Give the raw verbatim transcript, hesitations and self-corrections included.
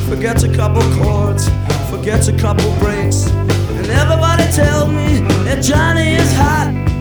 forgets a couple chords, forgets a couple breaks. And everybody tells me that Johnny is hot.